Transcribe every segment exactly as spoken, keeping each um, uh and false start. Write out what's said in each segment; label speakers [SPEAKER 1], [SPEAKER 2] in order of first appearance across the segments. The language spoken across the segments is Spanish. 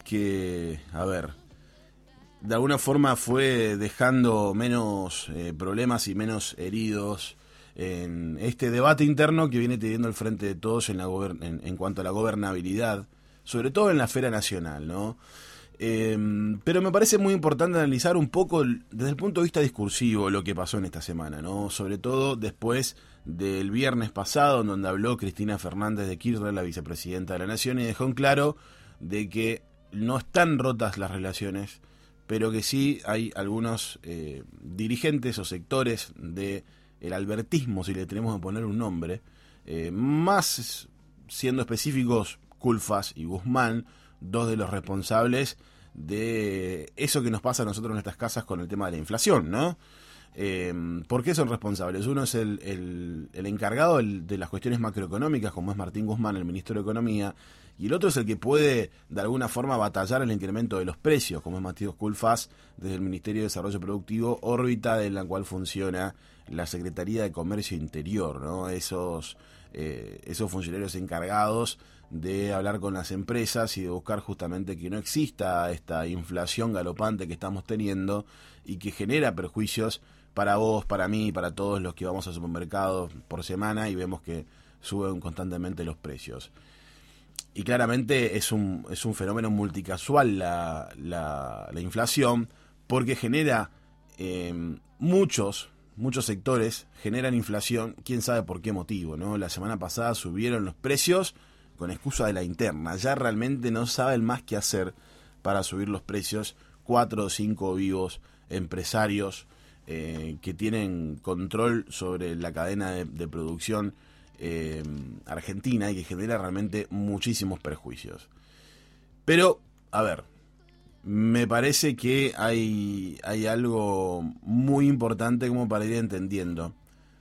[SPEAKER 1] que, a ver, de alguna forma fue dejando menos eh, problemas y menos heridos en este debate interno que viene teniendo el Frente de Todos en, la gober- en, en cuanto a la gobernabilidad, sobre todo en la esfera nacional, ¿no? Eh, pero me parece muy importante analizar un poco el, desde el punto de vista discursivo lo que pasó en esta semana, ¿no? Sobre todo después del viernes pasado, en donde habló Cristina Fernández de Kirchner, la vicepresidenta de la Nación, y dejó en claro de que no están rotas las relaciones, pero que sí hay algunos eh, dirigentes o sectores de el albertismo, si le tenemos que poner un nombre, eh, más siendo específicos Culfas y Guzmán, dos de los responsables de eso que nos pasa a nosotros en nuestras casas con el tema de la inflación, ¿no? Eh, ¿Por qué son responsables? Uno es el, el, el encargado del, de las cuestiones macroeconómicas, como es Martín Guzmán, el ministro de Economía, y el otro es el que puede, de alguna forma, batallar el incremento de los precios, como es Matías Culfas, desde el Ministerio de Desarrollo Productivo, órbita en la cual funciona la Secretaría de Comercio Interior, ¿no? Esos, eh, esos funcionarios encargados de hablar con las empresas y de buscar justamente que no exista esta inflación galopante que estamos teniendo y que genera perjuicios para vos, para mí, para todos los que vamos al supermercado por semana y vemos que suben constantemente los precios. Y claramente es un, es un fenómeno multicasual la, la, la inflación, porque genera eh, muchos, muchos sectores generan inflación, quién sabe por qué motivo, ¿no? La semana pasada subieron los precios con excusa de la interna, ya realmente no saben más qué hacer para subir los precios, cuatro o cinco vivos empresarios eh, que tienen control sobre la cadena de, de producción eh, argentina y que genera realmente muchísimos perjuicios. Pero, a ver, me parece que hay, hay algo muy importante como para ir entendiendo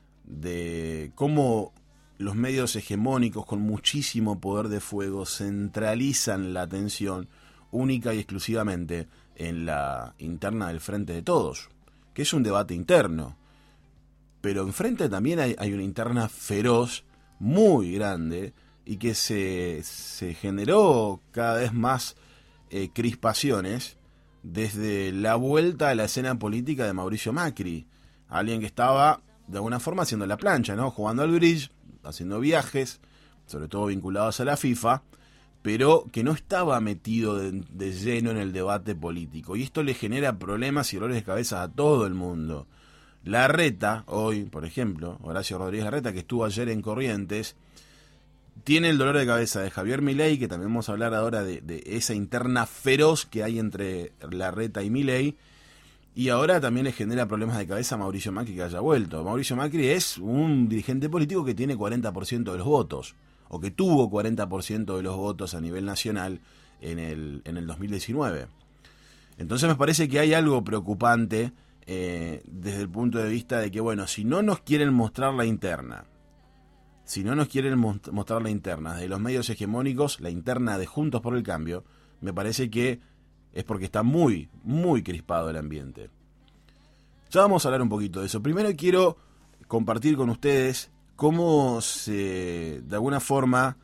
[SPEAKER 1] de cómo los medios hegemónicos con muchísimo poder de fuego centralizan la atención única y exclusivamente en la interna del Frente de Todos, que es un debate interno. Pero enfrente también hay, hay una interna feroz, muy grande, y que se, se generó cada vez más eh, crispaciones desde la vuelta a la escena política de Mauricio Macri, alguien que estaba de alguna forma haciendo la plancha, ¿no? Jugando al bridge, haciendo viajes, sobre todo vinculados a la FIFA, pero que no estaba metido de, de lleno en el debate político. Y esto le genera problemas y dolores de cabeza a todo el mundo. Larreta, hoy, por ejemplo, Horacio Rodríguez Larreta, que estuvo ayer en Corrientes, tiene el dolor de cabeza de Javier Milei, que también vamos a hablar ahora de, de esa interna feroz que hay entre Larreta y Milei, y ahora también le genera problemas de cabeza a Mauricio Macri que haya vuelto. Mauricio Macri es un dirigente político que tiene cuarenta por ciento de los votos, o que tuvo cuarenta por ciento de los votos a nivel nacional en el, en el dos mil diecinueve. Entonces me parece que hay algo preocupante eh, desde el punto de vista de que, bueno, si no nos quieren mostrar la interna, si no nos quieren mostrar la interna de los medios hegemónicos, la interna de Juntos por el Cambio, me parece que es porque está muy, muy crispado el ambiente. Ya vamos a hablar un poquito de eso. Primero quiero compartir con ustedes cómo se, de alguna forma,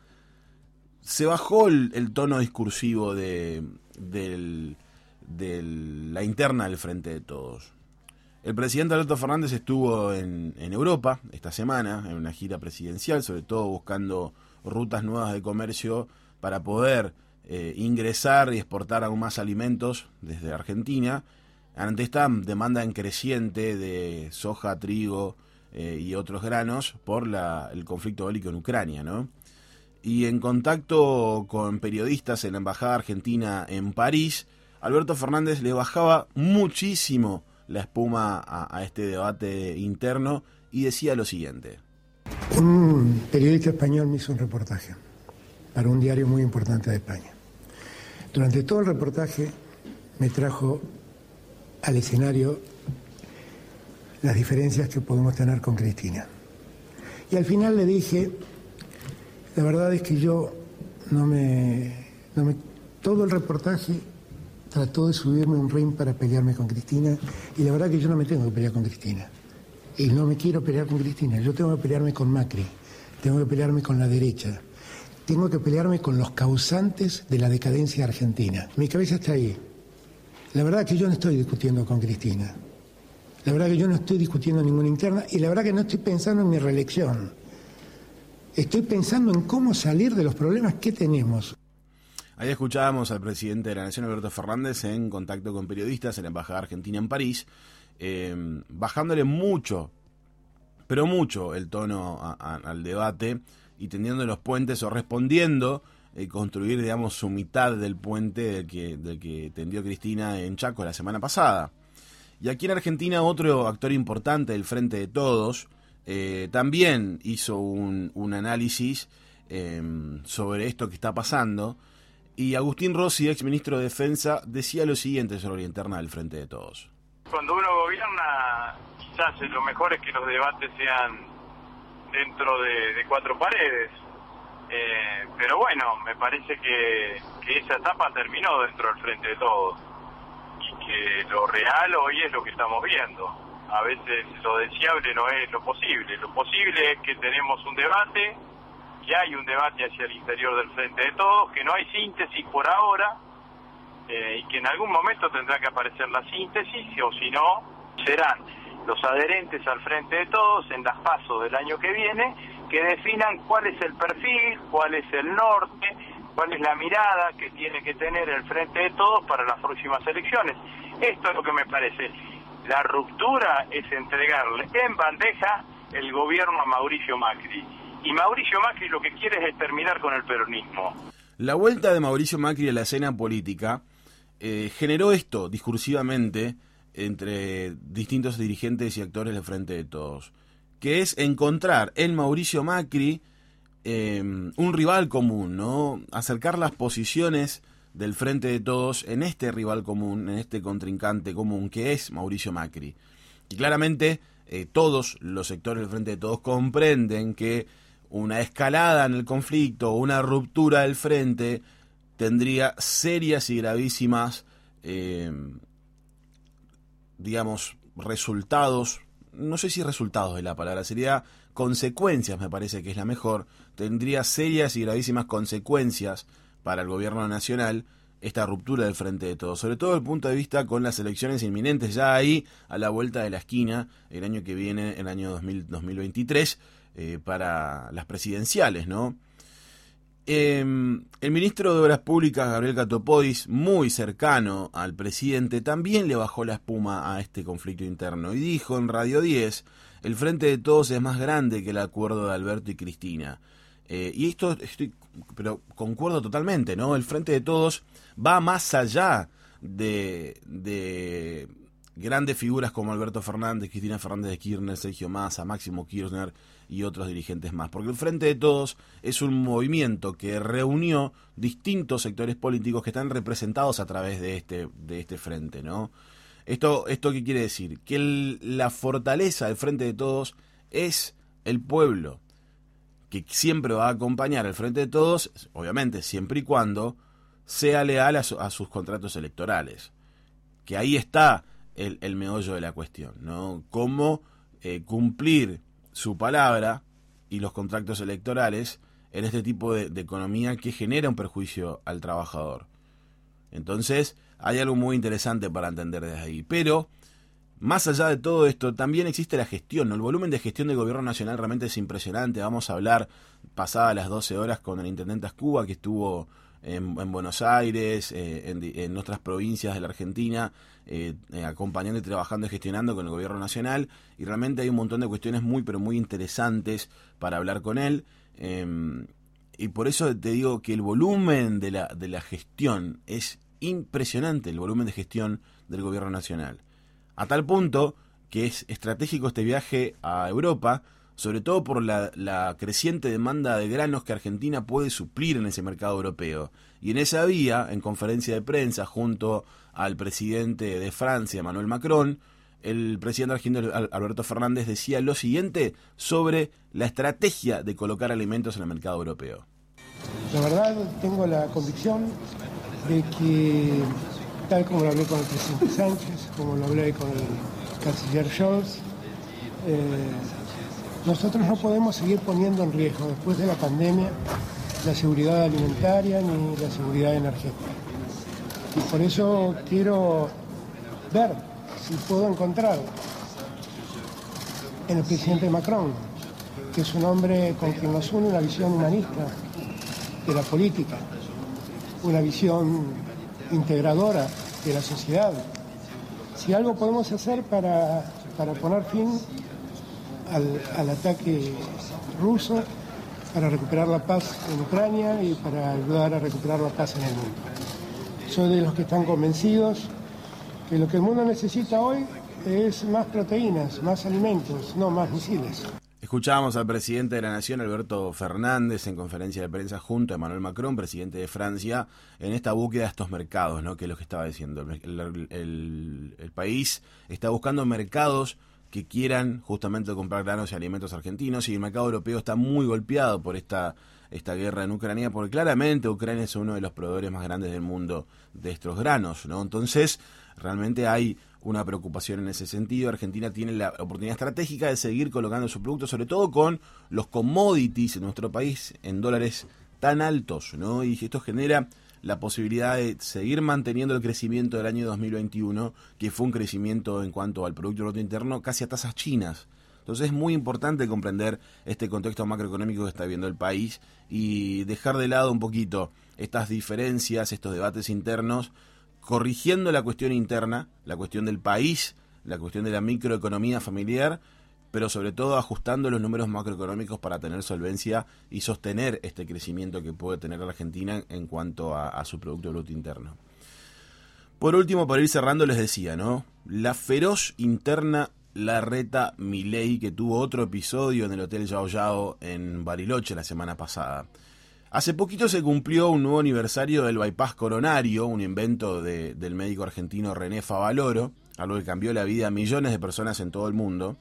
[SPEAKER 1] se bajó el, el tono discursivo de, de, de la interna del Frente de Todos. El presidente Alberto Fernández estuvo en, en Europa esta semana, en una gira presidencial, sobre todo buscando rutas nuevas de comercio para poder eh, ingresar y exportar aún más alimentos desde Argentina, ante esta demanda en creciente de soja, trigo eh, y otros granos por la, el conflicto bélico en Ucrania, ¿no? Y en contacto con periodistas en la Embajada Argentina en París, Alberto Fernández le bajaba muchísimo la espuma a, a este debate interno y decía lo siguiente.
[SPEAKER 2] Un periodista español me hizo un reportaje para un diario muy importante de España. Durante todo el reportaje me trajo al escenario las diferencias que podemos tener con Cristina. Y al final le dije, la verdad es que yo no me... No me todo el reportaje trató de subirme a un ring para pelearme con Cristina, y la verdad que yo no me tengo que pelear con Cristina. Y no me quiero pelear con Cristina, yo tengo que pelearme con Macri, tengo que pelearme con la derecha. tengo que pelearme con los causantes de la decadencia argentina. Mi cabeza está ahí. La verdad que yo no estoy discutiendo con Cristina. La verdad que yo no estoy discutiendo ninguna interna y la verdad que no estoy pensando en mi reelección. Estoy pensando en cómo salir de los problemas que tenemos.
[SPEAKER 1] Ahí escuchábamos al presidente de la Nación, Alberto Fernández, en contacto con periodistas en la Embajada Argentina en París, eh, bajándole mucho, pero mucho el tono a, a, al debate y tendiendo los puentes o respondiendo, eh, construir, digamos, su mitad del puente del que, del que tendió Cristina en Chaco la semana pasada. Y aquí en Argentina otro actor importante del Frente de Todos eh, también hizo un, un análisis eh, sobre esto que está pasando. Y Agustín Rossi, ex ministro de Defensa, decía lo siguiente sobre la interna del Frente de Todos.
[SPEAKER 3] Cuando uno gobierna, quizás lo mejor es que los debates sean dentro de, de cuatro paredes. Eh, pero bueno, me parece que, que esa etapa terminó dentro del Frente de Todos. Y que lo real hoy es lo que estamos viendo. A veces lo deseable no es lo posible. Lo posible es que tenemos un debate, que hay un debate hacia el interior del Frente de Todos, que no hay síntesis por ahora, eh, y que en algún momento tendrá que aparecer la síntesis, o si no, serán los adherentes al Frente de Todos en las PASO del año que viene, que definan cuál es el perfil, cuál es el norte, cuál es la mirada que tiene que tener el Frente de Todos para las próximas elecciones. Esto es lo que me parece. La ruptura es entregarle en bandeja el gobierno a Mauricio Macri. Y Mauricio Macri lo que quiere es terminar con el peronismo.
[SPEAKER 1] La vuelta de Mauricio Macri a la escena política eh, generó esto discursivamente entre distintos dirigentes y actores del Frente de Todos, que es encontrar en Mauricio Macri eh, un rival común, ¿no? Acercar las posiciones del Frente de Todos en este rival común, en este contrincante común que es Mauricio Macri. Y claramente eh, todos los sectores del Frente de Todos comprenden que una escalada en el conflicto, una ruptura del frente, tendría serias y gravísimas, eh, digamos, resultados, no sé si resultados de la palabra, sería consecuencias, me parece que es la mejor, tendría serias y gravísimas consecuencias para el gobierno nacional esta ruptura del Frente de Todos, sobre todo desde el punto de vista con las elecciones inminentes, ya ahí a la vuelta de la esquina, el año que viene, el año dos mil, dos mil veintitrés, Eh, para las presidenciales, ¿no? Eh, el ministro de Obras Públicas, Gabriel Catopodis, muy cercano al presidente, también le bajó la espuma a este conflicto interno y dijo en Radio diez, el Frente de Todos es más grande que el acuerdo de Alberto y Cristina. Eh, y esto, estoy, pero concuerdo totalmente, ¿no? El Frente de Todos va más allá de... de grandes figuras como Alberto Fernández, Cristina Fernández de Kirchner, Sergio Massa, Máximo Kirchner y otros dirigentes más. Porque el Frente de Todos es un movimiento que reunió distintos sectores políticos que están representados a través de este, de este frente, ¿no? Esto, ¿Esto qué quiere decir? Que el, la fortaleza del Frente de Todos es el pueblo, que siempre va a acompañar al Frente de Todos, obviamente siempre y cuando sea leal a, su, a sus contratos electorales. Que ahí está El, el meollo de la cuestión, ¿no? Cómo eh, cumplir su palabra y los contratos electorales en este tipo de, de economía que genera un perjuicio al trabajador. Entonces, hay algo muy interesante para entender desde ahí. Pero, más allá de todo esto, también existe la gestión, ¿no? El volumen de gestión del gobierno nacional realmente es impresionante. Vamos a hablar, pasadas las doce horas, con el intendente Ascuba, que estuvo En, en Buenos Aires, eh, en, en otras provincias de la Argentina, eh, eh, acompañando y trabajando y gestionando con el gobierno nacional, y realmente hay un montón de cuestiones muy, pero muy interesantes para hablar con él, eh, y por eso te digo que el volumen de la, de la gestión es impresionante, el volumen de gestión del gobierno nacional, a tal punto que es estratégico este viaje a Europa, sobre todo por la, la creciente demanda de granos que Argentina puede suplir en ese mercado europeo. Y en esa vía, en conferencia de prensa, junto al presidente de Francia, Emmanuel Macron, el presidente argentino Alberto Fernández decía lo siguiente sobre la estrategia de colocar alimentos en el mercado europeo.
[SPEAKER 2] La verdad, tengo la convicción de que, tal como lo hablé con el presidente Sánchez, como lo hablé con el canciller Scholz, eh, nosotros no podemos seguir poniendo en riesgo, después de la pandemia, la seguridad alimentaria ni la seguridad energética. Y por eso quiero ver si puedo encontrar en el presidente Macron, que es un hombre con quien nos une una visión humanista de la política, una visión integradora de la sociedad. Si algo podemos hacer para, para poner fin al, al ataque ruso, para recuperar la paz en Ucrania y para ayudar a recuperar la paz en el mundo. Soy de los que están convencidos que lo que el mundo necesita hoy es más proteínas, más alimentos, no más misiles.
[SPEAKER 1] Escuchábamos al presidente de la Nación, Alberto Fernández, en conferencia de prensa junto a Emmanuel Macron, presidente de Francia, en esta búsqueda de estos mercados, ¿no? Que es lo que estaba diciendo. El, el, el, el país está buscando mercados que quieran justamente comprar granos y alimentos argentinos, y el mercado europeo está muy golpeado por esta, esta guerra en Ucrania, porque claramente Ucrania es uno de los proveedores más grandes del mundo de estos granos, ¿no? Entonces, realmente hay una preocupación en ese sentido. Argentina tiene la oportunidad estratégica de seguir colocando su producto, sobre todo con los commodities en nuestro país en dólares tan altos, ¿no? Y esto genera la posibilidad de seguir manteniendo el crecimiento del año dos mil veintiuno, que fue un crecimiento en cuanto al Producto Bruto Interno casi a tasas chinas. Entonces es muy importante comprender este contexto macroeconómico que está viviendo el país y dejar de lado un poquito estas diferencias, estos debates internos, corrigiendo la cuestión interna, la cuestión del país, la cuestión de la microeconomía familiar, pero sobre todo ajustando los números macroeconómicos para tener solvencia y sostener este crecimiento que puede tener la Argentina en cuanto a, a su Producto Bruto Interno. Por último, para ir cerrando, les decía, ¿no? La feroz interna Larreta Milei, que tuvo otro episodio en el Hotel Yao Yao en Bariloche la semana pasada. Hace poquito se cumplió un nuevo aniversario del bypass coronario, un invento de, del médico argentino René Favaloro, algo que cambió la vida a millones de personas en todo el mundo.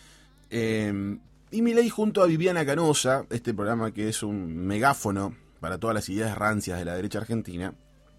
[SPEAKER 1] Eh, y Milei junto a Viviana Canosa, este programa que es un megáfono para todas las ideas rancias de la derecha argentina,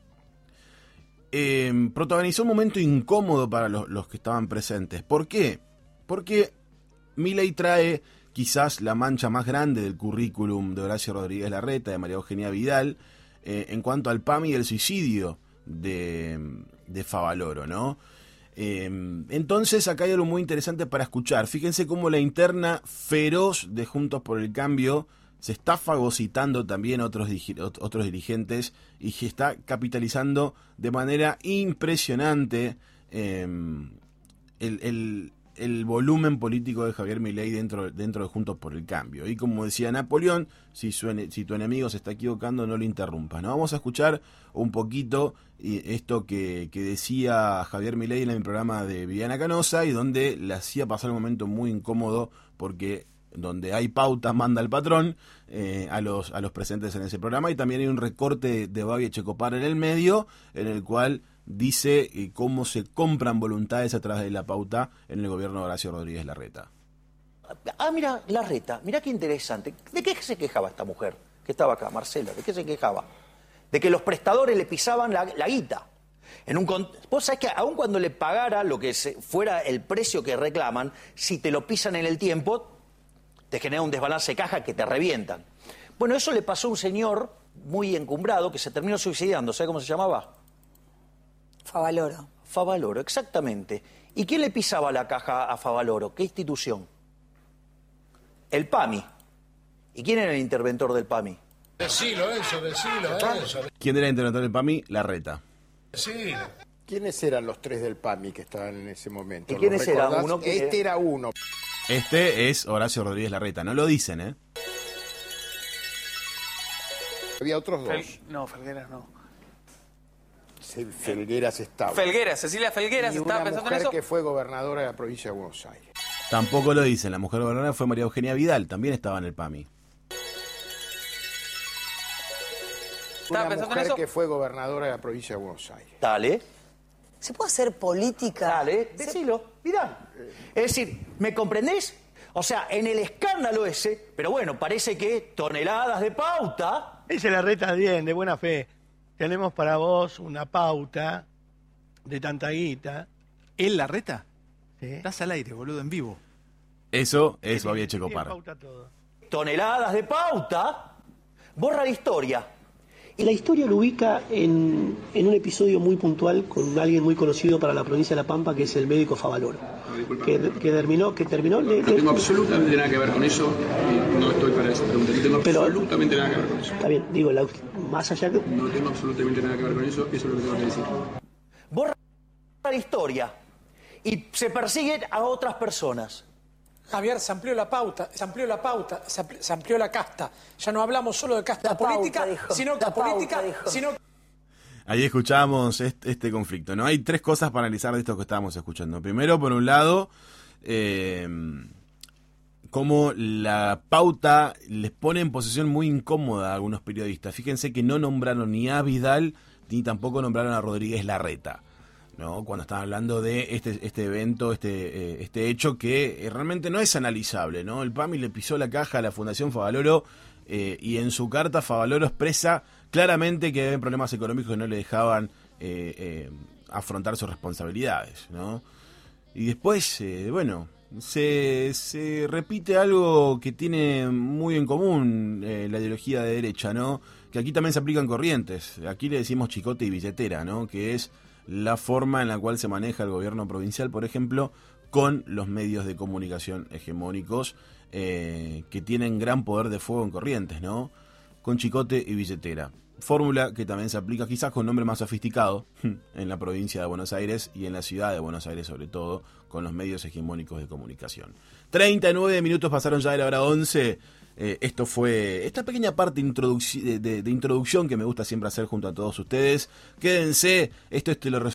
[SPEAKER 1] eh, protagonizó un momento incómodo para los, los que estaban presentes. ¿Por qué? Porque Milei trae quizás la mancha más grande del currículum de Horacio Rodríguez Larreta, de María Eugenia Vidal, eh, en cuanto al P A M y el suicidio de, de Favaloro, ¿no? Eh, entonces acá hay algo muy interesante para escuchar. Fíjense cómo la interna feroz de Juntos por el Cambio se está fagocitando también a otros, otros dirigentes y se está capitalizando de manera impresionante eh, el, el, el volumen político de Javier Milei dentro, dentro de Juntos por el Cambio. Y como decía Napoleón, si, su, si tu enemigo se está equivocando, no lo interrumpas, ¿no? Vamos a escuchar un poquito esto que, que decía Javier Milei en el programa de Viviana Canosa, y donde le hacía pasar un momento muy incómodo, porque donde hay pauta manda el patrón eh, a los a los presentes en ese programa, y también hay un recorte de Babi Echecopar en el medio, en el cual dice eh, cómo se compran voluntades a través de la pauta en el gobierno de Horacio Rodríguez Larreta.
[SPEAKER 4] Ah, mira, Larreta, mira qué interesante. ¿De qué se quejaba esta mujer que estaba acá, Marcela? ¿De qué se quejaba? De que los prestadores le pisaban la, la guita. En un, vos sabés que aun cuando le pagara lo que se, fuera el precio que reclaman, si te lo pisan en el tiempo, te genera un desbalance de caja que te revientan. Bueno, eso le pasó a un señor muy encumbrado que se terminó suicidando. ¿Sabe cómo se llamaba?
[SPEAKER 5] Favaloro.
[SPEAKER 4] Favaloro, exactamente. ¿Y quién le pisaba la caja a Favaloro? ¿Qué institución? El P A M I. ¿Y quién era el interventor del P A M I?
[SPEAKER 6] Decilo eso, decilo eso.
[SPEAKER 1] ¿Quién era el interventor del P A M I? Larreta.
[SPEAKER 6] Sí.
[SPEAKER 7] ¿Quiénes eran los tres del P A M I que estaban en ese momento?
[SPEAKER 4] ¿Y quiénes eran? Uno que
[SPEAKER 7] este era uno.
[SPEAKER 1] Este es Horacio Rodríguez Larreta, no lo dicen, ¿eh?
[SPEAKER 7] Había otros dos.
[SPEAKER 8] Fel... No, Felgueras no.
[SPEAKER 7] Felgueras estaba.
[SPEAKER 8] Felgueras, Cecilia Felgueras
[SPEAKER 7] y
[SPEAKER 8] estaba
[SPEAKER 7] una
[SPEAKER 8] pensando
[SPEAKER 7] mujer
[SPEAKER 8] en eso.
[SPEAKER 7] que fue gobernadora de la provincia de Buenos Aires.
[SPEAKER 1] Tampoco lo dicen. La mujer gobernadora fue María Eugenia Vidal, también estaba en el P A M I.
[SPEAKER 7] Una
[SPEAKER 8] pensando
[SPEAKER 7] mujer
[SPEAKER 8] en eso?
[SPEAKER 7] que fue gobernadora de la provincia de Buenos Aires.
[SPEAKER 4] Dale.
[SPEAKER 5] ¿Se puede hacer política?
[SPEAKER 4] Dale, decilo, mirá. Es decir, ¿me comprendés? O sea, en el escándalo ese, pero bueno, parece que toneladas de pauta.
[SPEAKER 9] Dice Larreta bien, de buena fe. Tenemos para vos una pauta de tanta guita.
[SPEAKER 10] ¿El Larreta?
[SPEAKER 9] ¿Sí?
[SPEAKER 10] Estás al aire, boludo, en vivo.
[SPEAKER 1] Eso es Babi
[SPEAKER 9] Tiene
[SPEAKER 1] Echecopar.
[SPEAKER 9] pauta todo.
[SPEAKER 4] Toneladas de pauta. borra la historia.
[SPEAKER 11] La historia lo ubica en, en un episodio muy puntual con alguien muy conocido para la provincia de La Pampa, que es el médico Favaloro, no, que, que terminó... Que terminó
[SPEAKER 12] no
[SPEAKER 11] le,
[SPEAKER 12] tengo
[SPEAKER 11] le,
[SPEAKER 12] absolutamente nada que ver con eso, y no estoy para esa pregunta, no tengo
[SPEAKER 11] pero,
[SPEAKER 12] absolutamente nada que ver con eso.
[SPEAKER 11] Está bien, digo, la, más allá que...
[SPEAKER 12] No tengo absolutamente nada que ver con eso, eso es lo que tengo que decir.
[SPEAKER 4] Borra la historia y se persiguen a otras personas.
[SPEAKER 13] Javier, se amplió la pauta, se amplió la pauta, se amplió, se amplió la casta. Ya no hablamos solo de casta
[SPEAKER 5] La
[SPEAKER 13] política,
[SPEAKER 5] pauta, dijo.
[SPEAKER 13] sino que
[SPEAKER 5] La
[SPEAKER 13] política,
[SPEAKER 5] pauta, dijo.
[SPEAKER 13] sino
[SPEAKER 1] Ahí escuchábamos este, este conflicto, ¿no? Hay tres cosas para analizar de esto que estábamos escuchando. Primero, por un lado, eh, cómo la pauta les pone en posición muy incómoda a algunos periodistas. Fíjense que no nombraron ni a Vidal, ni tampoco nombraron a Rodríguez Larreta, ¿no? Cuando están hablando de este este evento, este eh, este hecho que eh, realmente no es analizable, ¿no? El PAMI le pisó la caja a la Fundación Favaloro eh, y en su carta Favaloro expresa claramente que había problemas económicos que no le dejaban eh, eh, afrontar sus responsabilidades, ¿no? Y después, eh, bueno, se, se repite algo que tiene muy en común eh, la ideología de derecha, ¿no? Que aquí también se aplican Corrientes. Aquí le decimos chicote y billetera, ¿no? Que es la forma en la cual se maneja el gobierno provincial, por ejemplo, con los medios de comunicación hegemónicos eh, que tienen gran poder de fuego en Corrientes, ¿no? Con chicote y billetera. Fórmula que también se aplica quizás con nombre más sofisticado en la provincia de Buenos Aires y en la ciudad de Buenos Aires, sobre todo con los medios hegemónicos de comunicación. treinta y nueve minutos pasaron ya de la hora once. Eh, esto fue esta pequeña parte introduc- de, de, de introducción que me gusta siempre hacer junto a todos ustedes. Quédense, esto es Te lo